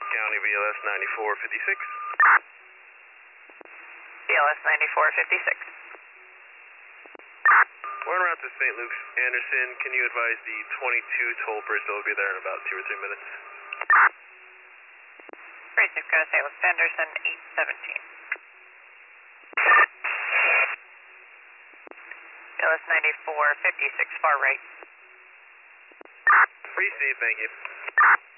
County, BLS 9456. BLS 9456. We're en route to St. Luke's Anderson. Can you advise the 22 toll bridge that will be there in about 2 or 3 minutes? Bridge is going to St. Luke's Anderson, 817. BLS 9456, far right. Received, thank you.